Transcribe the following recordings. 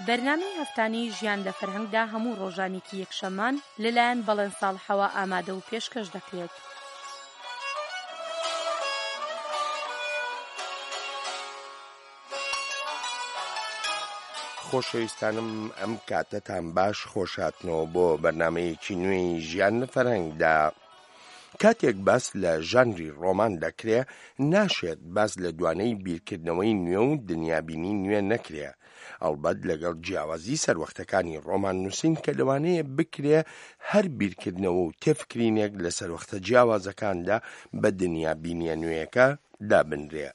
بەرنامەی هەفتانەی ژیان لە فەرهەنگدا هەموو ڕۆژانێکی یەکشەممان لەلایەن بەڵێن ساڵحەوە ئامادە و پێشکەش دەکرێت. خۆشەویستانم ئەم کاتتان باش خۆشاتنەوە بۆ بەرنامەیەکی نوێی ژیان لە فەرهەنگدا. کاتێک باس لە ژانری ڕۆمان دەکرێ ناشێت باس لە دوانەی بیرکردنەوەی نوێ و دنیابینی نوێ نەکرێ، ئەڵبەت لەگەڵ جیاوازی سەروەختەکانی ڕۆمان نووسین کە لەوانەیە بکرێ هەر بیرکردنەوە و تێفکرینێک لە سەروەختە جیاوازەکاندا بە دنیابینیە نوێیەکە دابنرێ.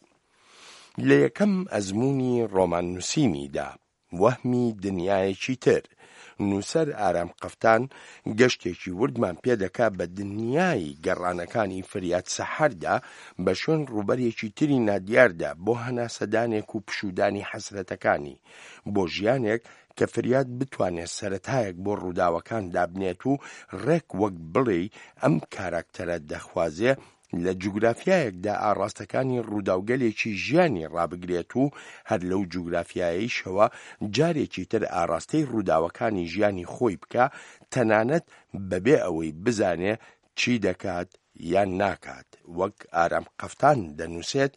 لە یەکەم ئەزموونی ڕۆمان نووسینیدا وەهمی دنیایەکی تر، نووسەر ئارام قەفتان گەشتێکی وردمان پێدەکا بە دنیای گەڕانەکانی فریاد سەحەردا بە شوێن ڕوبەرێکی تری نادیاردا بۆ هەناسەدانێک و پشودانی حەسرەتەکانی، بۆ ژیانێک کە فریاد بتوانێت سەرەتایەک بۆ ڕووداوەکان دابنێت و ڕێک وەک بڵێ ئەم کاراکتەرە دەخوازێ لە جوگرافیایەکدا ئاڕاستەکانی ڕووداوگەلێکی ژیانی ڕابگرێت و هەر لەو جوگرافیاییشەوە جارێکی تر ئاڕاستەی ڕووداوەکانی ژیانی خۆی بکە، تەنانەت بەبێ ئەوەی بزانێ چی دەکات یان ناکات. وەک ئارام قەفتان دەنووسێت،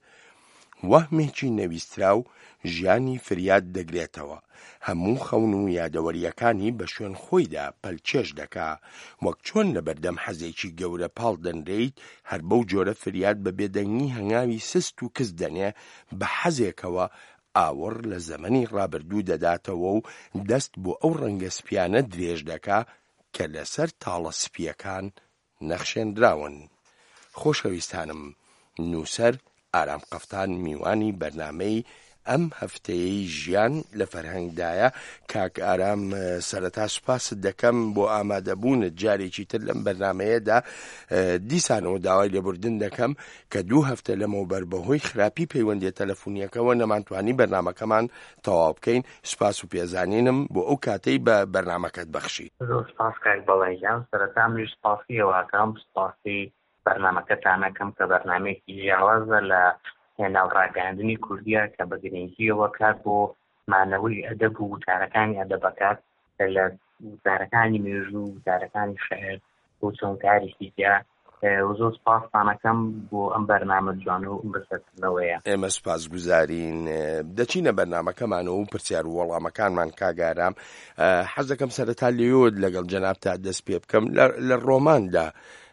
وەهمێکی نەویسترا و ژیانی فریاد دەگرێتەوە، هەموو خەون و یادەوەریەکانی بە شوێن خۆیدا پەلچێش دەکا، وەک چۆن لە بەردەم حەزێکی گەورە پاڵ دەنرێیت، هەر بەو جۆرە فریاد بە بێدەنگی هەنگاوی سست و کەس دەنێ بە حەزێکەوە ئاوەڕ لە زەمەنی ڕابردوو دەداتەوە و دەست بۆ ئەو ڕەنگە سپیانە درێژ دەکا کە لەسەر تاڵە سپیەکان نەخشێنراون. خۆشەویستانم، نووسەر ئارام قەفتان میوانی بەرنامەی ئەم هەفتەیەی ژیان لە فەرهەنگدایە. کاک ئارام، سەرەتا سوپاست دەکەم بۆ ئامادەبوونت جارێکی تر لەم بەرنامەیەدا. دیسانەوە داوای لێبوردن دەکەم کە 2 هەفتە لەمەوبەر بەهۆی خراپی پەیوەندی تەلەفۆنیەکەوە نەمانتوانی بەرنامەکەمان تەواو بکەین. سوپاس و پێزانینم بۆ ئەو کاتەی بە بەرنامەکەت بەخشی. زۆر سپاس کاک بەڵێنجان. سەرەتا منیش سپاسیەوەکەم، سپاسی بەرنامەکەتانەکەم کە بەرنامەیەکی جیاوازە لە ناوڕاگەاندنی کوردیە کە بە گرنگیەوە کار بۆ مانەوەی ئەدەب و وتارەکانی ئەدەبەکات لە وتارەکانی مێژوو و وتارەکانی شەعر بۆ چۆن کارێکی تیا. زۆر سپاستانەکەم بۆ ئەم بەرنامە جوانە و بەسەرکردنەوەیە. ئێمە سپاسگوزارین. دەچینە بەرنامەکەمانەوە و پرسیار و وەڵامەکانمان. کاگارام، حەز دەکەم سەرەتا لێوت لەگەڵ جەنابتا دەست پێ بکەم. لە ڕۆماندا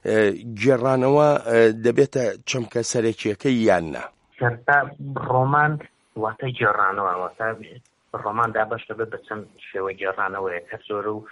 گێڕانەوە دەبێتە چەمکە سەرەکیەکەی یان نا؟ سەرتا ڕۆمان واتە گێڕانەوە، واتە ڕۆماندا بەش دەبێت بە چەند شێوەی گێڕانەوەیە کە زۆرە و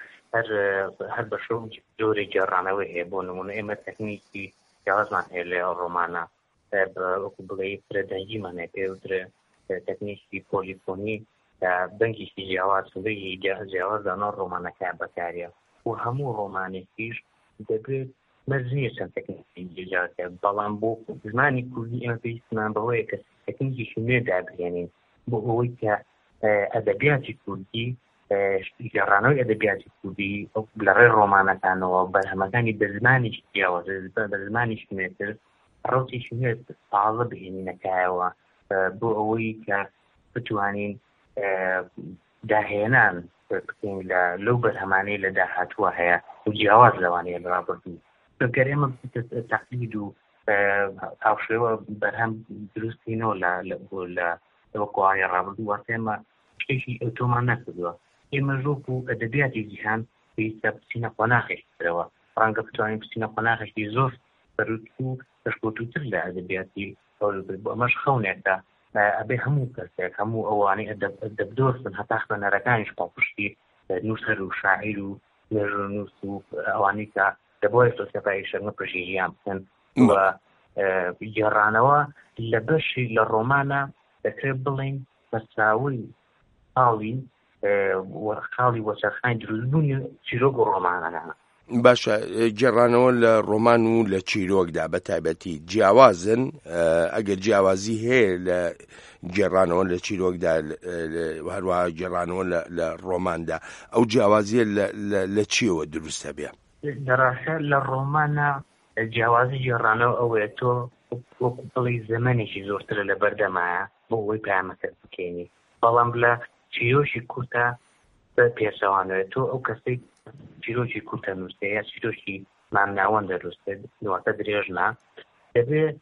هەر بە شەو جۆرێک گێڕانەوە هەیە. بۆ نمونە ئێمە تەکنیکی جیاوازمان هەیە لە ڕۆمانە، وەکو بڵێ فرەدەنگیمانە پێوترێ تەکنیکی پۆلیفۆنی کە بەنگێکی جیاواز سوبەی جیاوازدانە ڕۆمانەکە بەکارە و هەموو ڕۆمانێکیش دەبێت مەرجنیە چەند تەکنیکی جیاوازە، بەڵام بۆ زمانی کوردی ئێمە پێویستمان بەوەیە کە تەکنیکیشی نوێ دابهێنین بۆ ئەوەی کە ئەدەبیاتی کوردی، گەڕانەوەی ئەدەبیاتی کوردی لە ڕێی ڕۆمانەکانەوە بەرهەمەکانی بە زمانیشی جیاوازە، بە زمانیشی نوێتر ڕەوتێکی نوێ تازە بهێنینەکایەوە بۆ ئەوەی کە بتوانین داهێنان بکەین لەو بەرهەمانەی لە داهاتووە هەیە و جیاواز لەوانەیە لە ڕابردوو. گەر ئێمە تەقلید و هاوشێوە بەرهەم دروستینەوە لە وەکوانەی ڕابردوو، واتە ئێمە شتێکی ئۆتۆمان نەکردووە. ئێمە ژۆک و ئەدەبیاتی جیهان پێویستە بچینە قۆناغێکترەوە، ڕەنگە بتوانین بچینە قۆناغێکی زۆر بەروت و پشکۆتوتر لە ئەدەبیاتی بۆ ئەمەش خەونێکە ئەبێ هەموو کەسێک، هەموو ئەوانەی ئەدەبدۆستن هەتا خوێنەرەکانیش پاڵپشتی نووسەر و شاعیر و نوێژنووس و ئەوانەی کە دەبۆی سۆسیۆپای شەرمە پرژیژیان بکەن. و گێڕانەوە لە بەشی لە ڕۆمانە دەکرێت بڵین بەساوی خاڵی وەچەرخانی دروستبوونی چیرۆک و ڕۆمانەکە. باشە، گێڕانەوە لە ڕۆمان و لە چیرۆکدا بە تایبەتی جیاوازن. ئەگەر جیاوازی هەیە لە گێڕانەوە لە چیرۆکدا هەروەها گێڕانەوە لە ڕۆماندا، ئەو جیاوازیە لە چیەوە دروستە بێ؟ دەڕاستە لە ڕۆمانە جیاوازی گێڕانەوە ئەوەیە تۆ وەکو بڵی زەمانێکی زۆرترە لە بەردەمایە بۆ ئەوەی پامەکە بکەینی، بەڵام لە چیرۆکی کورتە بە پێچەوانەوێت تۆ ئەو کەسەی چیرۆکی کورتە نووسێ یا چیرۆکی مامناوەن دەروستێت دواتە درێژنا دەبێت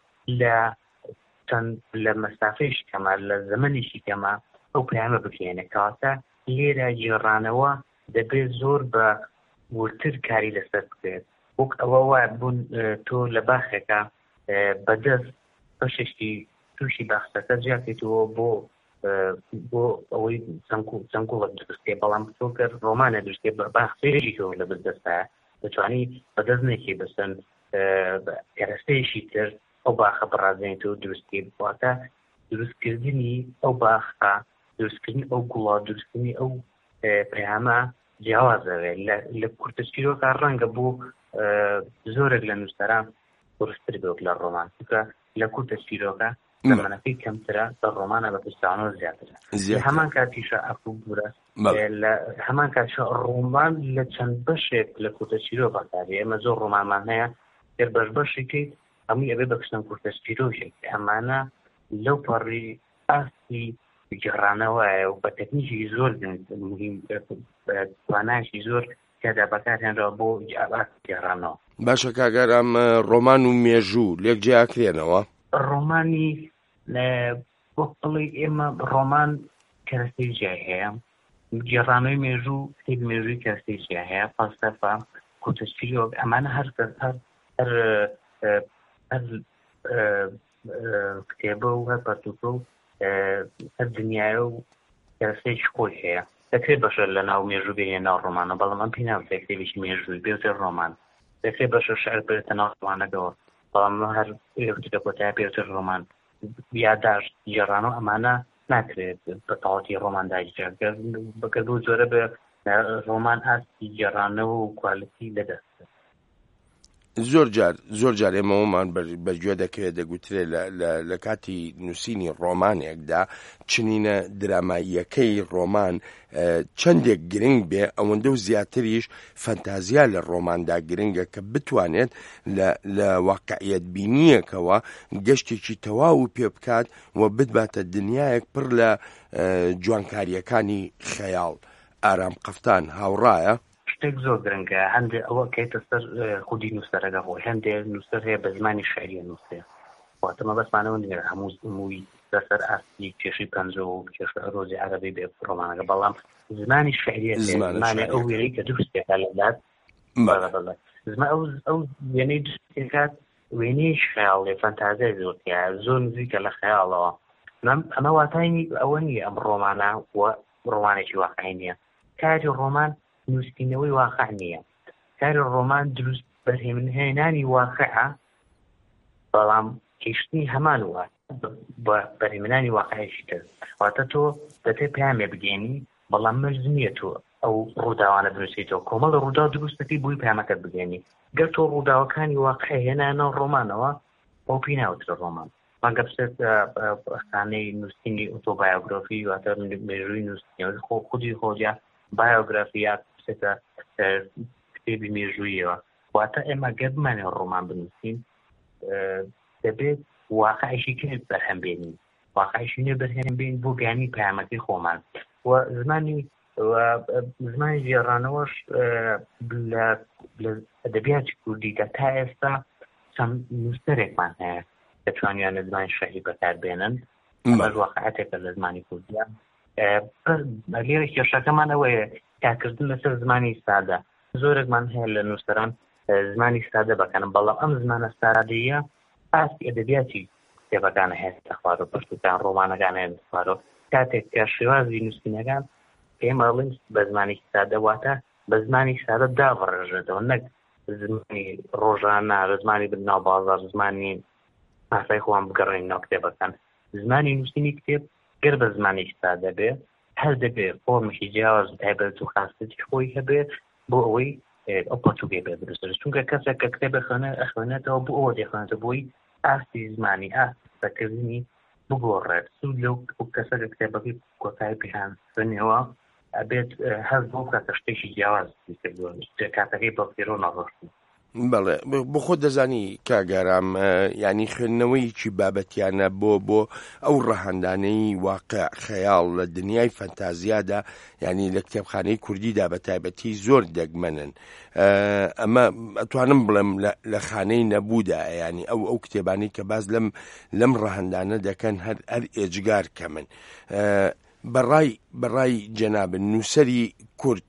لە مەسافەیەشی کەمە لە زەمەنێکی کەمە ئەو پەیامە بکەێنێ کەواتە لێرە گێڕانەوە دەبێت زۆر بە ورتر کاری لەسەر بکرێت وەک ئەوە وایە بوون تۆ لە باخێکە بەدەست بەشێکی تووشی باخەکە جیاکەیتەوە بۆ ئەوەی چەنگوڵە دروستێ بەڵام تۆ کە ڕۆمانە دروستێ بە باخێژی تۆ لە بەردەستە دەتوانی بەدەست نێکی بەسەن کەرەستەیەشی تر ئەو باخە بەڕازێنێتەوە دروستی بواتە دروستکردنی ئەو باخە دروستکردنی ئەو گوڵا دروستکردنی ئەو پەیامە جیاوازەوێت لە کورتە چیرۆکە ڕەنگە بوو زۆرێک لە نووسەران ڕستر بێت لە ڕۆمان چونکە لە کورتە چیرۆکە زەمانەکەی کەمترە بە ڕۆمانە بە پشتیوانەوە زیاترە هەمان کاتیشە ئەفو بورە هەمان کاتیشە ڕۆمان لە چەند بەشێک لە کورتە چیرۆ بەکاری ئێمە زۆر ڕۆمانمان هەیە هێر بەشێکیت هەمووی ئەبێ بە کشتن کورتە چیرۆشێک ئەمانە لەو پەڕی ئاستی گەڕانەوەیە و بە تەکنیکی زۆر توانایشی زۆر تێدا بەکارهێنرەوە بۆ گەڕانەوە. باشە کاگەر ئەم ڕۆمان و مێژوو لێک جیاکرێنەوە ڕۆمانی بۆ بڵێ ئێمە ڕۆمان کەرەستەی جیای هەیە گێڕانەوەی مێژوو کتێبی مێژووی کەرەستەی جیای هەیە فەلسەفە کورتە چیرۆک ئەمانە هەر کتێبە و هەر پەرتوکە و هەر دنیاە و کەرەستەیەکی خۆی هەیە دەکرێت بەشە لە ناو مێژوو بێنێ ناو ڕۆمانە بەڵام ئەم پێی ناوتە کتێبێکی مێژووی بێتە ڕۆمان دەکرێت بەشە شەعر بێتە ناو ڕۆمانەکەەوە بەڵام هەر لە کۆتای پێوتر ڕۆمان یادداشت گێڕانەوە ئەمانە ناکرێت بە تەواوەتی ڕۆماندا بەکردبوو جۆرە بە ڕۆمان ئاستی گێڕانەوە و کوالەتی لەدەست زۆر جار ئێمەوەمان بەگوێ دەکەوێت دەگوترێت لە کاتی نووسینی ڕۆمانێکدا چنینە دراماییەکەی ڕۆمان چەندێک گرنگ بێ ئەوەندە و زیاتریش فەنتازیا لە ڕۆماندا گرنگە کە بتوانێت لە واقعیەت بینیەکەوە گەشتێکی تەواو پێ بکات و بتباتە دنیایەک پڕ لە جوانکاریەکانی خەیاڵ. ئارام قەفتان هاوڕایە شتێک زۆر گرنگە هەندێک ئەوە کەیتە سەر خودی نووسەرەکە خۆی هەندێک نووسەر هەیە بە زمانی شعریە نووسێ واتەمە بەسمانەوە نێرە هەمووی لەسەر ئاستی کێشی پەنجە و کێشە ڕۆزی عەرەبی بێ ڕۆمانەکە بەڵام زمانی شعریە زمانی ئەو وێرەی کە دروستێکە لەلات ئەو وێنەی دروستێکات وێنەی خەیاڵێ فەنتازیای زۆرتیە زۆر نزیکە لە خەیاڵەوە ئەمە واتای ئەوە نییە ئەم ڕۆمانە و ڕۆمانێکی واقعی نییە کاری ڕۆمان نووسینەوەی واقع نییە کاری ڕۆمان دروست بەرهێنانی واقعە بەڵام کەشتنی هەمان وە بە بەرهێنانی واقعیشی تر واتە تۆ دەتێ پامێ بگەێنی بەڵام مەرج نییە تۆ ئەو ڕووداوانە دروستیتەوە کۆمەڵ ڕوودا دروستەکەی بووی پامەکەت بگەێنی گەر تۆ ڕووداوەکانی واقع هێنانەوە ڕۆمانەوە ئەو پێی ناوترە ڕۆمان ماگە بسێت خانەی نووسینی ئۆتۆبایۆگرافی واتە مێژووی نووسینەوەی خودی خۆجیا بایۆگرافیا بسێتە کتێبی مێژوویەوە واتە ئێمە گەر بمانێ ڕۆمان بنووسین دەبێت واقعیشی کرد بەرهەمبێنین واقعیشی نێ بەرهەمبێن بۆ گیانی پەیامەکەی خۆمان و زمانی گێڕانەوەش لە ئەدەبیاتی کوردیدا تا ئێستا چەند نووسەرێکمان هەیە دەتوانیانە زمانی شەعری بەکاربێنن ئەمەش واقعەتێکە لە زمانی کوردیە لێرە کێشەکەمان ئەوەیە کارکردن لەسەر زمانی سادە زۆرێکمان هەیە لە نووسەران زمانی سادە بەکەنن بەڵام ئەم زمانە سادەیە ئاستی ئەدەبیاتی کتێبەکانە هێنێتە خوارەوە پەرتوکان ڕۆمانەکان هێنێتە خوارەوە کاتێک کە شێوازی نووسینەکان پێم ئەڵێن بە زمانی سادە واتە بە زمانی سادە دابڕێژێتەوە نەک زمانی ڕۆژانە زمانی بناو بازار زمانی ئاسای خۆیان بگەڕێن ناو کتێبەکان زمانی نووسینی کتێب گەر بە زمانی سادە بێ هەر دەبێت فۆرمێکی جیاواز تایبەت و خاصەتی خۆی هەبێت بۆ ئەوەی ئەو پەرتووکێ بێ دروست چونکە کەسێک کە کتێبە ئەخوێنێتەوە بۆ ئەوە دەخوێنێتەوە بۆی ئاستی زمانی ئاستەکردنی بگۆڕێت سوود لەو کەسەکە کتێبەکەی کۆتایی پێیان خوێنێەوە ئەبێت هەر بۆ کاتە شتێکی جیاواز کاتەکەی بەڵگێرەوە نەڕۆشتی بەڵێ بۆ خۆ دەزانی کاگەرام ینی خوێندنەوەیکی بابەتیانە بۆ ئەو ڕەهەندانەی واقع خەیاڵ لە دنیای فەنتازیادا ینی لە کتێبخانەی کوردیدا بە تایبەتی زۆر دەگمەنن. ئەمە ئەتوانم بڵێم لە خانەی نەبوودا ینی ئەو کتێبانی کە باز لەم ڕەهەندانە دەکەن هەر ئێجگار کەمن. بەڕای جەنابن نووسەری کورد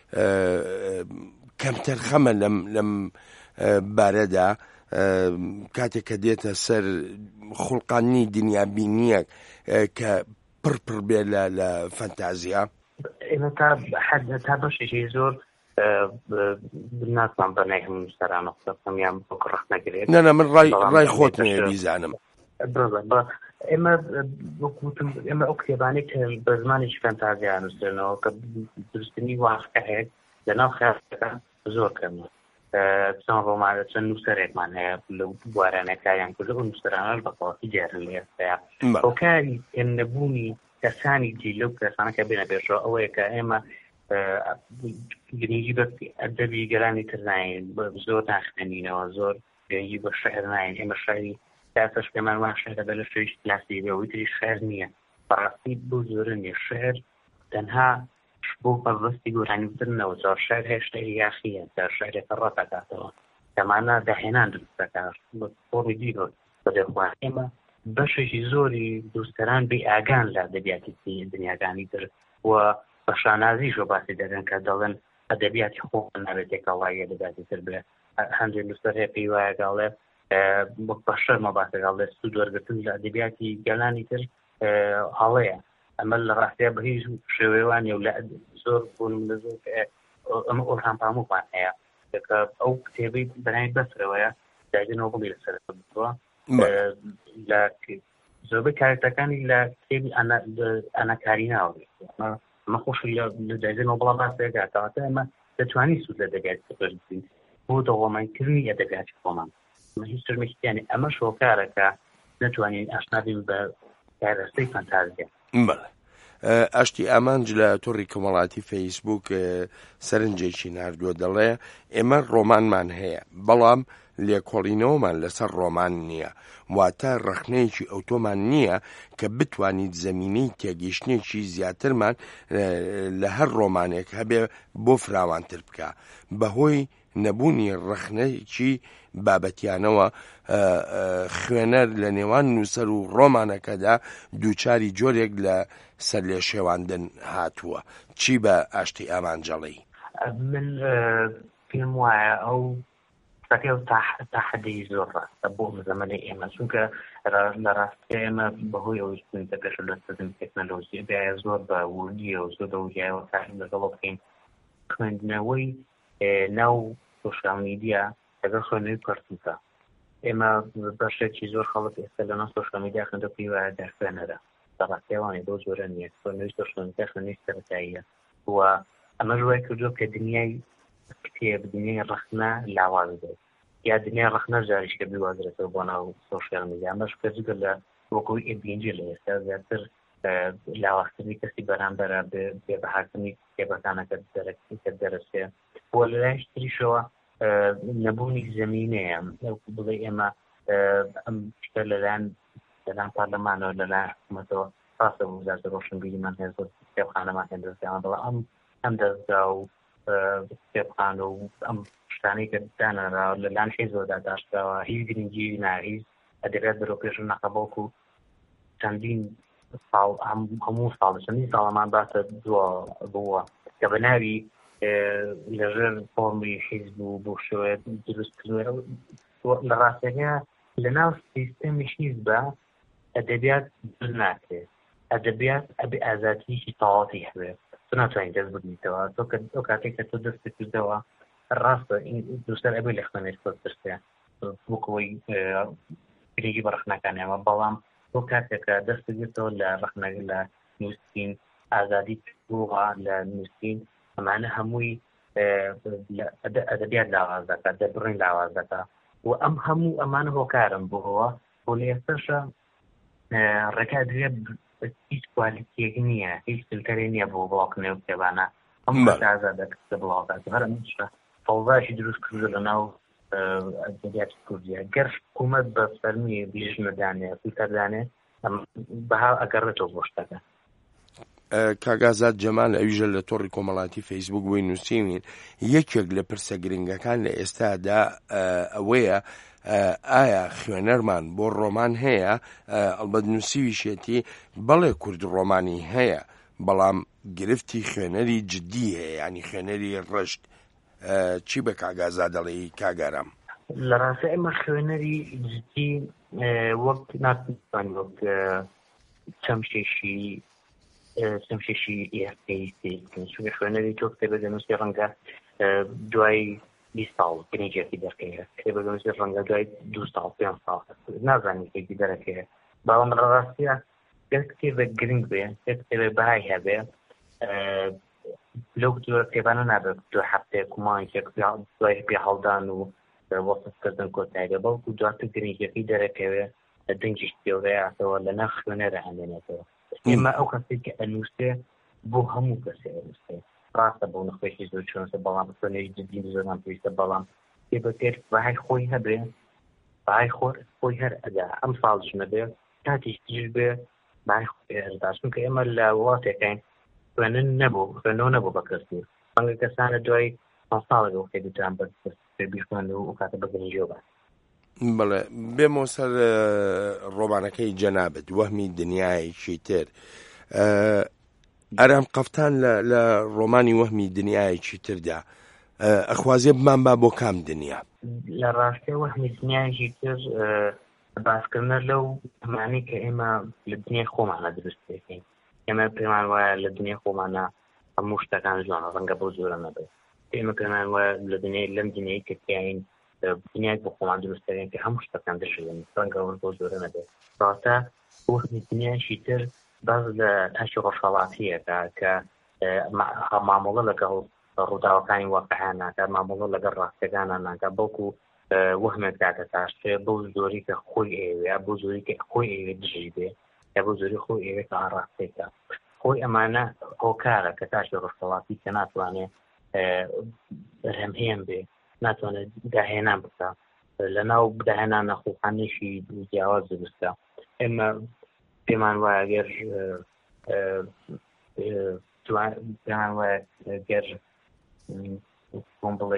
کەمتر خەمە لەم بارەدا کاتێک کە دێتە سەر خوڵقانی دنیابینیە کە پڕ بێ لە فەنتازیا. ئێمە تا بەشێکی زۆر ناتوان بەنای هەموو نووسەرانە قسەکەمیان بۆ ڕخ نەگرێت. نەنە من ڕای خۆت بیزانم. ئێمە وەکوتم ئێمە ئەو کتێبانەی کە بە زمانێکی فەنتازیا نووسێنەوە کە دروستنی واقع هەیە لەناو خەیاڵەکە زۆر کەمە. چەند ڕۆمانە چەند نووسەرێکمان هەیە لەو بوارانەکەیان کورد ئەو نووسەرانەش بەتەواوی دیارن لە ئێستایا. هۆکاری هێنەبوونی کەسانی جێی لەو کەسانە کە بێنە پێشەوە ئەوەیە کە ئێمە گرنگی بە ئەدەبی گەرانی تر ناین زۆر ناخوێنینەوە زۆر گرنگی بە شەعر ناین. ئێمە شەعری کاتەش پێمان وان شەعرە بە لە شوێش کلاسی بێەوەی تری شەعر نییە. بەڕاستی بۆ زۆرە نیە شەعر تەنها بۆ بەڕستی گۆرانیترنەوە جا شەعر هێشتا یاخیە تا شەعرێکە ڕەتەکاتەوە کەمانە داهێنان دروستەکات بە فۆڕی دیرۆ بەدەخوا. ئێمە بەشێکی زۆری دروستەران بێ ئاگان لە ئەدەبیاتی دنیاکانی تر و بە شانازیشۆ باسی دەکەن کە دەڵێن ئەدەبیاتی خۆ نابێت تێکەڵای ئەدەبیاتی تر بێ. هەندێک نووسەر هەیە پێی وایە گاڵێ بە شەرمە باسەگاڵێ سوود وەرگرتن لە ئەدەبیاتی گەلانی تر هەڵەیە. ئەمە لە ڕاستیە بە هیچ شێوەیەوانێ و لە زۆر بوون لە زۆر ئەمە ئۆرهام پاموومان هەیە کە ئەو کتێبەی بەنای بەسرەوەیە داگەنەوە بڵی لەسەر بووە لە زۆربەی کارێکەکانی لە کتێبی ئەنەکاری ناوەێت. ئەمە خۆشی لە داگەنەوە بڵا باسێکاتەوەتە ئەمە دەتوانین سوود لە دەبیاتی بەرزین بۆ دەوڵەمەندکردنی ئەدەبیاتی خۆمان. هیچ شتێکی ئەمە شۆکارەکە نەتوانین ئاشنابین بە کارەستەی فەنتازیا. ئاشتی ئامانج لە تۆڕی کۆمەڵاتی فەیسبوک سەرنجێکی ناردووە دەڵێ ئێمە ڕۆمانمان هەیە بەڵام لێکۆڵینەوەمان لەسەر ڕۆمان نییە واتە ڕەخنەیەکی ئۆتۆمان نییە کە بتوانیت زەمینەی تێگەیشتنێکی زیاترمان لە هەر ڕۆمانێک هەبێ بۆ فراوانتر بکە. بەهۆی نەبوونی ڕەخنەیەکی بابەتیانەوە خوێنەر لە نێوان نووسەر و ڕۆمانەکەدا دووچاری جۆرێک لە سەر لێ شێواندن هاتووە. چی بە ئاشتی ئامانجەڵی؟ من پێم وایە ئەو تا حەدی زۆر ڕاستە بۆ زەمەنی ئێمە چونکە لە ڕاستی ئێمە بەهۆی ئەوەی پێش دەستدن تەکنەلۆژی بایە زۆر بە وردیە و زۆر دەوریایەوە کارین لەگەڵ بکەین. خوێندنەوەی ناو سۆشیال میدیا لەگەڵ خوێندنەوەی پەرتووکە. ئێمە بەشێکی زۆر خەڵک ئێستا لەناو سۆشیال میدیا خوێندە پێی وایە دەرخوێنەرە ڕاستیەوانێ بۆ زۆرە نییە. خوێندنەوەی سۆشیال میدیا خوێندنەوەی سەرەتاییە و ئەمە ژوای کردووە کە دنیای کتێب دنیای ڕەخنە لاواز بێت یا دنیای ڕەخنە جاریشکە بیوازرێتەوە بۆ ناو سۆشیال میدیا. ئەمەش کەجگە لە وەکەوەی ئێبینجی لە ئێستا زیاتر لاوازکردنی کەسی بەرامبەرە بێ بەهاکردنی کتێبەکانەکە دەرەسێ بۆ لەلایەن تریشەوە نەبوونی زەمینەیە بڵێ ئێمە ئەم شتە لەلایەن پارلەمانەوە لەلایەن حکوومەتەوە ڕاستە بۆ وزارەتی ڕۆشنبیریمان هەیە زۆر کتێبخانەمان هەیە دەستیان بەڵام ئەم دەستگا و کتێبخانە و ئەم شتانەی کە دانراوە لەلایەن حیزبەدا داشتاوە هیچ گرنگی ناهیچ ئەدەبیات بەرەو پێش نەقەبەڵکو چەندین ساڵ هەموو ساڵ چەندین ساڵەمان باسە بووە کە بە ناوی لەژێر فۆرمی حیزب و بۆ شێوەیە دروستکردنەوە لە ڕاستیەکە لەناو سیستەمی حیزبە ئەدەبیات دروست ناکرێت. ئەدەبیات ئەبێ ئازادییەکی تەواوی هەبێت. تۆ ناتوانین دەست بگریتەوە. تۆ کاتێک کە تۆ دەست کردەوە ڕاستە دووسەر ئەبێ لە خوێنێت خۆت ترسێ بۆکەوەی گرنگی بە ڕەخنەکانیەوە بەڵام تۆ کاتێکە دەست بگرێتەوە لە ڕەخنەکە لە نووسین ئازادی بووە لە نووسین ئەمانە هەمووی ئەدەبیات لاواز دەکات دەبڕین لاواز دەکات و ئەم هەموو ئەمانە هۆکارم بووەوە بۆ لە ئێستاشە ڕێکا دوێ هیچ کوالیتیەک نییە هیچ فیلتەرێ نییە بۆ بڵاوکردنەوەی کتێبانە ئەم ئازادە کتێب بڵاو دەکات هەر ئەم فەوزاشی دروست کردو لەناو ئەدەبیاتی کوردیە گەر حکوومەت بە فەرمی لیژنەدانێ فیلتەردانێ بەها ئەگەڕێتەوە بۆ شتەکە. کاگازات جەمال ئەویژە لە تۆڕی کۆمەڵاتی فەیسبوک بۆی نووسیوین یەکێک لە پرسە گرنگەکان لە ئێستادا ئەوەیە ئایا خوێنەرمان بۆ ڕۆمان هەیە؟ ئەڵبەت نووسیویشێتی بەڵێ کورد ڕۆمانی هەیە بەڵام گرفتی خوێنەری جددی هەیە ینی خوێنەری ڕشت. چی بە کاگازا دەڵێی کاگارام؟ لە ڕاستە ئێمە خوێنەری جددی وەک ناتوانین وەک چەمشێشی ئێرپێی چونکە خوێنەری تۆ کتێبە دەنووسی ڕەنگە دوای 20 ساڵ گرنگێکی دەکەیە کتێبە دەنووسی ڕەنگە دوای 2 ساڵ 5 ساڵ نازانانی کێکی دەرەکەیە باوەم لە ڕاستیە گەر کتێبە گرنگ بێ گەر کتێبە بەهای هەبێ لەو کتێبانە نابێت دو هەفتەیەک و مانگێک دوای پێ هەڵدان و وەسفکردن کۆتاییە بەڵکو دواتر گرنگیەکەی دەرەکەوێ دەنجیش پێوەیەتەوە لەناو خوێنەرە هەندێنێتەوە. ئێمە ئەو کەسێک کە ئەنووسێ بۆ هەموو کەسێ ئەنووسێ ڕاستە بۆ نەخۆشی زۆر چۆنسە بەڵام خوێنەری جددی زۆران پێویستە بەڵام کتێبەکەر بەهای خۆی هەبێ بەهای خۆی هەر ئەدا ئەم ساڵش نەبێ کاتیش تیژ بێ بەهای خۆی هەردا چونکە ئێمە لە وڵاتێکین خوێنن نەبوو بە کەسی ڕەنگە کەسانە دوای ساڵێک ئەو خێدیتان بەبیخوێن و کاتە بەگەنجیەوە بە بەڵێ بێمەوە سەر ڕۆمانەکەی جەنابەت وەهمی دنیایەکی تر. ئارام قەفتان لە ڕۆمانی وەهمی دنیایەکی تردا ئەخوازیە بمان با بۆ کام دنیا؟ لە ڕاستیە وەهمی دنیایەکی تر باسکردنە لەو هەمانەی کە ئێمە لە دنیای خۆمانە دروست دەکەین. ئێمە پێمان وایە لە دنیای خۆمانە هەموو شتەکان جوانە ڕەنگە بۆ زۆرە نەبێت. ئێمە پێمان وایە لە دنیای لەم دنیای کە تیاین دنیای بۆ خۆمان دروست دەکەین کە هەموو شتەکان دەشێن ڕەنگە ئەوە بۆ زۆرە نەبێت. ڕاستە وەهمی دنیایەکی تر باز لە ئاشی ڕۆژهەڵاتیەکە کە مامەڵە لەگەڵ ڕووداوەکانی واقعیان ناکات مامەڵە لەگەڵ ڕاستیەکانان ناکات بەڵکو وەهمێک داکە تاشتێ بۆ زۆری کە خۆی ئێوێ بۆ زۆری کە خۆی ئێوێ دژی بێ یا بۆ زۆری خۆی ئێوێ کە ئاڕاستێکە خۆی ئەمانە هۆکارە کە تاشی ڕۆژهەڵاتی کە ناتوانێت بەرهەمهێن بێ ناتوانێت داهێنان بکە لەناو داهێنان نەخۆخانێکی جیاواز دروستە. ئێمە پێمان وایە گەر پێمان وایە گەر بۆم بڵێ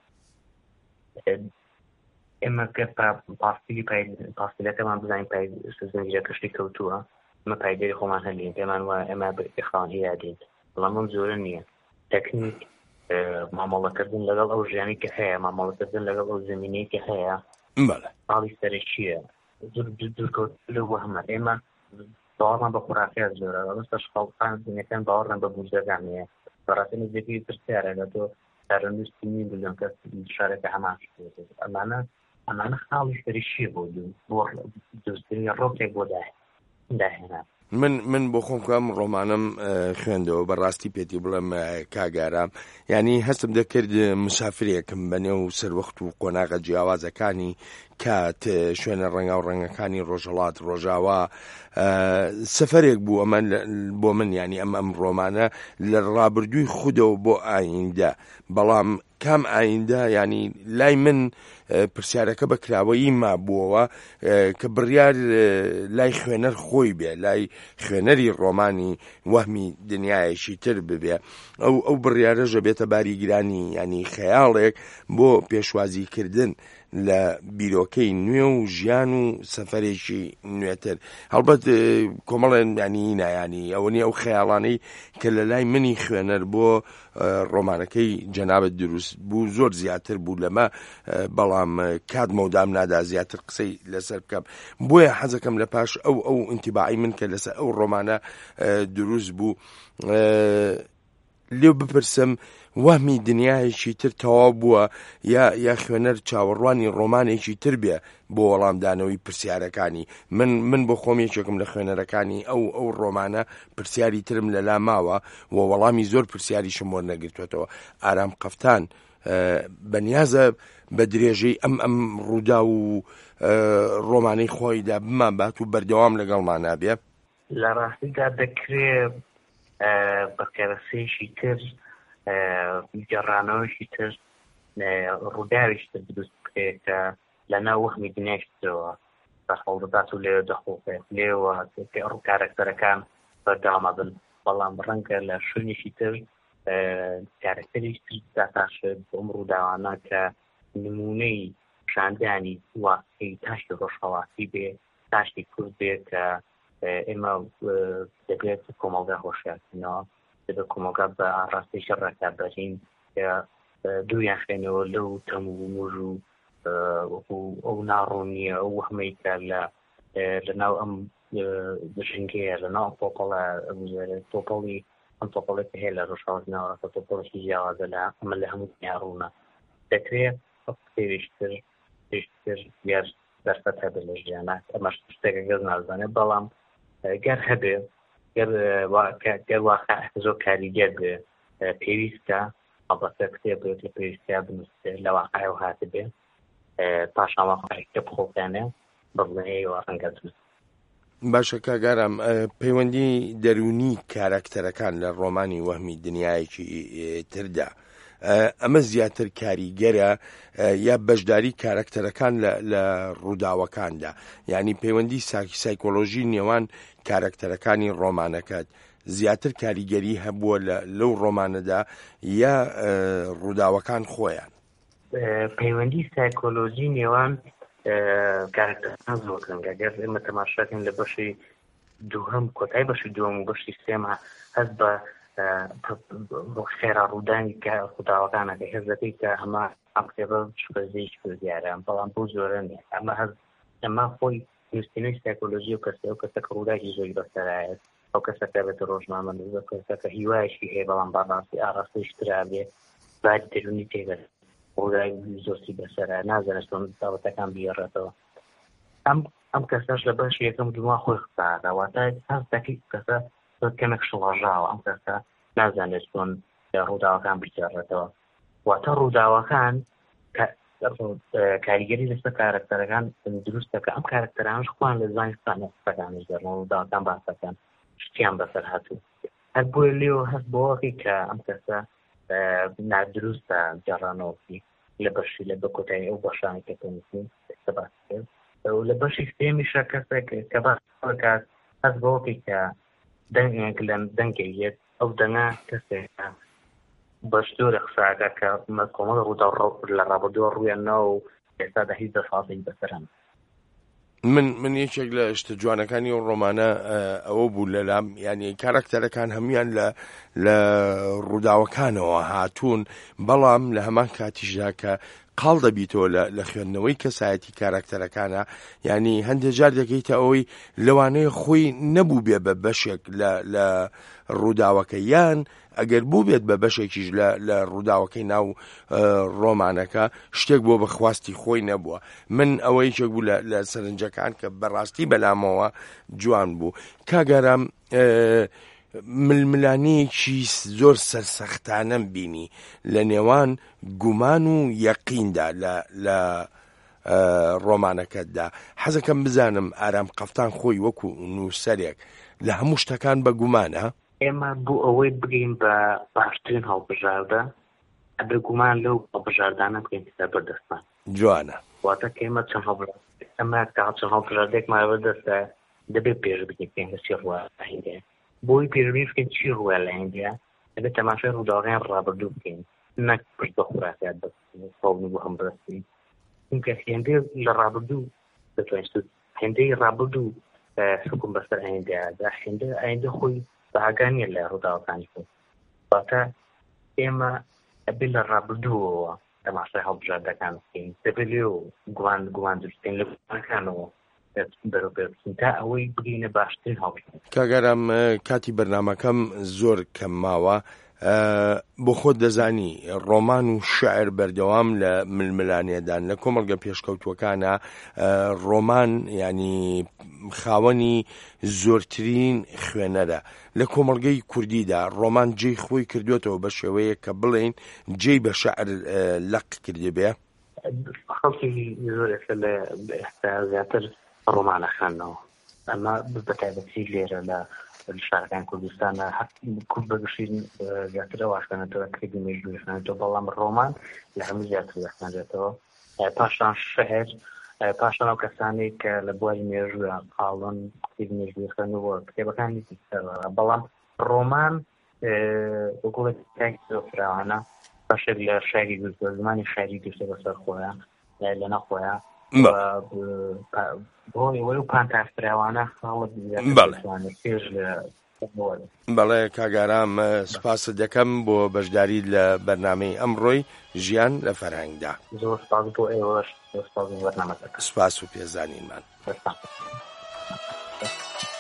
ئێمە کە پاسیلەکەمان بزانین زنجیرە کەشتی کەوتووە ئەمە پایدەری خۆمان هەلین پێمان وایە ئێمە بەخاوان هیادین بەڵام ئەم زۆرە نییە. تەکنیک مامەڵەکردن لەگەڵ ئەو ژیانی کە هەیە مامەڵەکردن لەگەڵ ئەو زمینەی کە هەیە باڵی سەرچیە دوورکەوت لەو وەهمە. ئێمە باوەڕمان بە خوراکیات زۆرە ڕستە شخەڵقان دنیەکان باوەڕیان بە بوجەکانەیە بەڕاستی نزیکی پرسیارە لە تۆ دارەنووسی 2 ملیۆن کەس شارێکە هەمان ئەمانە خاڵی سەرچیە بۆ دروستکردنی ڕۆکێک بۆ داهێنان. من بۆ خۆم کەم ڕۆمانم خوێندەوە بەڕاستی پێتی بڵێم کاگارام ینی هەستم دەکرد مسافرێکم بەنێو سەروەخت و قۆناغە جیاوازەکانی کات شوێنە ڕەنگا و ڕەنگەکانی ڕۆژهەڵات ڕۆژاوا سەفەرێک بوو ئەمە بۆ من ینی ئەم ڕۆمانە لە ڕابردووی خودەوە بۆ ئایندە بەڵام کام ئایندە ینی لای من پرسیارەکە بە کراوەیی مابووەوە کە بڕیار لای خوێنەر خۆی بێ لای خوێنەری ڕۆمانی وەهمی دنیایەکی تر ببێ ئەو بڕیارەژە بێتە باریگرانی ینی خەیاڵێک بۆ پێشوازیکردن لە بیرۆکەی نوێ و ژیان و سەفەرێکی نوێتر. هەڵبەت کۆمەڵێن ینی نایانی ئەوە نیە ئەو خەیاڵانەی کە لە لای منی خوێنەر بۆ ڕۆمانەکەی جەنابەت دروست بوو زۆر زیاتر بوو لەمە بەڵام کات مەودام نادا زیاتر قسەی لەسەر بکەم بۆیە حەزەکەم لە پاش ئەو ئینتیباعی من کە لەسەر ئەو ڕۆمانە دروست بوو لێو بپرسم وەهمی دنیایەکی تر تەواو بووە یا خوێنەر چاوەڕوانی ڕۆمانێکی تر بێ بۆ وەڵامدانەوەی پرسیارەکانی من بۆ خۆم یەکێکم لە خوێنەرەکانی ئەو ڕۆمانە پرسیاری ترم لەلا ماوە و وەڵامی زۆر پرسیاریشم وەرنەگرتوێتەوە. ئارام قەفتان بەنیازە بە درێژەی ئەم ڕوودا و ڕۆمانەی خۆیدا بمان بات و بەردەوام لەگەڵمانە بێ؟ لە ڕاستیدا دەکرێت بە کەرەسەیەکی تر گەڕانەوەشی تر ڕووداویش تر دروست شتێک کە لەناو وەهمی دنیاشتەوە بەخەڵدات و لێ دەخۆڵێت لێوە کارکتەرەکان بەردەوامە بن بەڵام ڕەنگە لە شوێنێکی تر کارکتەریش داتاشێت بۆم ڕووداوانە کە نمونەی شاندانی واقعی تاشتی ڕۆژهەڵاتی بێ تاشتی کورد بێ کە ئێمە دەبێت کۆمەڵگا هۆشیارکردنەوە دەبێت کۆمەڵگا بە ئاڕاستیش ڕاکابەرین کە دوویان خوێنەوە لەو تەم و موژ و ئەو ناڕوونیە ئەو وەهمەی کە لەناو ئەم ژنگەیە لەناو تۆپەڵی ئەم تۆپەڵێکی هەیە لە ڕۆژهەڵاتنەوەکە تۆپەڵێکی جیاوازە لە ئەمە لە هەموو دنیا ڕوونە دەکرێت پێویشتر یار دەرفەت هەبێت لە ژیانە ئەمەش شتێکە گەز نازانێت بەڵام گەر هەبێ گەر واقع زۆر کاریگەر بێ پێویستە ئەڵبەتە کتێب بێت لە پێویستیا بنووسێت لە واقعەوە هاتە بێ پاشان واقعەکە بخۆکانێ بڵێەوە ڕەنگەتن باشە کاگارم پەیوەندی دەرونی کارکتەرەکان لە ڕۆمانی وەهمی دنیایەکی تردا ئەمە زیاتر کاریگەرە یا بەشداری کارکتەرەکان لە ڕووداوەکاندا یعنی پەیوەندی سایکۆلۆژی نێوان کارکتەرەکانی ڕۆمانەکەت زیاتر کاریگەری هەبووە لەو ڕۆمانەدا یا ڕووداوەکان خۆیان پەیوەندی سایکۆلۆژی نێوان کارکتەرەکان زۆر گرنگە گەر ئێمە تەماشاکەین لە بەشی دووهەم کۆتایی بەشی دووەم و بەشی سێمە هەست بە خێرا ڕوودانی ڕووداوەکانەکە هێز دەکەی کە هەمە ئەم کتێبە شوێزەیەک دیارە بەڵام بۆ زۆرە نیە ئەمە خۆی نووسینەوەی سایکۆلۆژی و کەسێ و کەسەکە ڕووداکی زۆری بەسەرایەت ئەو کەسەکە بێتە ڕۆژنامە کەسەکە هیوایشی هەیە بەڵام بەڕاستی ئاڕاستیشترا بێ باری دەرونی تێگەر ڕووداوی زۆرسی بەسەرە نازانێت چۆن بابەتەکان بگێڕێتەوە ئەم کەسەش لە بەش یەکەم دوما خۆی قساکە واتە هەست دەکەی کەسە کەمێک شڵەژاوە ئەم کەسە نازانێت چۆن ڕووداوەکان بگێڕێتەوە واتە ڕووداوەکان کاریگەری لەسەر کارکتەرەکان دروستە کە ئەم کارکتەرانش خۆیان لە زانستانە قسەکانش دەڕۆن ڕووداوەکان باسەکان شتیان بەسەر هاتوو هەر بۆیە لێوە هەست بۆوەقی کە ئەم کەسە نادروستە جێڕانەوەکی لە بەشی لە بەکۆتایی ئەو بەشانی کە پێنووسین باس کرد لە بەشی سێمیشە کەسێک کە باسکات هەست بۆوەقی کە دەنگێک لە دەنگێت ئەو دەنگە کەسێکە بەشدۆرە قساکە کە کۆمەڵ ڕوودا لە ڕابردووە ڕوویانەوە و ئێستادا هیچ دەسازی بەسەرن من یەکێک لە شتە جوانەکانی ئەو ڕۆمانە ئەوە بوو لەلام یعنی کارکتەرەکان هەمویان لە ڕووداوەکانەوە هاتوون بەڵام لە هەمان کاتیشدا کە قاڵ دەبیتەوە لە خوێندنەوەی کەسایەتی کارکتەرەکانە یعنی هەندێک جار دەکەیتە ئەوەی لەوانەیە خۆی نەبوو بێ بە بەشێک لە ڕووداوەکە یان ئەگەر بوو بێت بە بەشێکیش لە ڕووداوەکەی ناو ڕۆمانەکە شتێک بۆ بەخواستی خۆی نەبووە من ئەوەی یەکێک بوو لە سەرنجەکان کە بەڕاستی بەلامەوە جوان بوو کاگەرام ململانەیەکی زۆر سەرسەختانەم بینی لە نێوان گومان و یەقیندا لە ڕۆمانەکەتدا حەزەکەم بزانم ئارام قەفتان خۆی وەکو نووسەرێک لە هەموو شتەکان بە گومانە ئێمە بۆ ئەوەی بگەین بە باشترین هەڵبژاردە ئەبێ گومان لەو هەڵبژاردانە بکەین کە بەردەستان جوانە واتە کە ئێمە چەند ئەمە چەند هەڵبژاردێکمان بەردەستە دەبێت پێش بگەین کە چی ڕوا هەندێ بۆی پێشبینی بکەین چی ڕوە لە هەندێ دەبێت تەماشای ڕووداوەکان ڕابردوو بکەین نەک پشت بە خوراکات بەفاڵنی بۆ هەم بەرەستی چونکە هێندێ لە ڕابردوو دەتوانێت هێندەی ڕابردوو حکم بەسەر هەندێدا هێندە خۆی باگانیە لە ڕووداوەکانی خۆ واتە ئێمە ئەبێ لە ڕابردووەوە تەماشای هەڵبژاردەکان بکەین دەبێت لێو گومان دروستکەین لە گومانەکانەوە تا ئەوەی بگەینە باشترین هەڵبژارد کاگەرام کاتی بەرنامەکەم زۆر کەم ماوە بۆ خۆت دەزانی ڕۆمان و شعر بەردەوام لە ململانێدان لە کۆمەڵگە پێشکەوتوەکانە ڕۆمان ینی خاوەنی زۆرترین خوێنەرە لە کۆمەڵگەی کوردیدا ڕۆمان جێی خۆی کردوێتەوە بە شێوەیە کە بڵێن جێی بە شعر لەق کردی بێ خەڵکی زۆرێکە لە ئێستا زیاتر ڕۆمانە خوێندنەوە ئەمە بەتایبەتی لێرە لە شارەکان کوردستانە کورد بەگشتین زیاترە واشکەنێتەوە کردی مێژووی خوێنێتەوە بەڵام ڕۆمان لە هەموو زیاتر دەخوێنرێتەوە پاشان شەهر پاشان ئەو کەسانی کە لە بواری مێژووە قاڵن کتێبی مێژوویەکەنەوە کتێبەکانی دیکەوە بەڵام ڕۆمان وەکوڵێک فراوانە بەشێک لە شاری گرتووە زمانی شاری گرتووە بەسەر خۆیان لەنە خۆیان بۆی وەی و پانتاس فراوانە خاڵت پێش لە بەڵێ کاگارام سپاست دەکەم بۆ بەشداری لە بەرنامەی ئەمڕۆی ژیان لە فەرهەنگدا. زۆر سپاس بۆ ئێوەش سپاس بۆ بەرنامەکە. سپاس و پێزانینمان.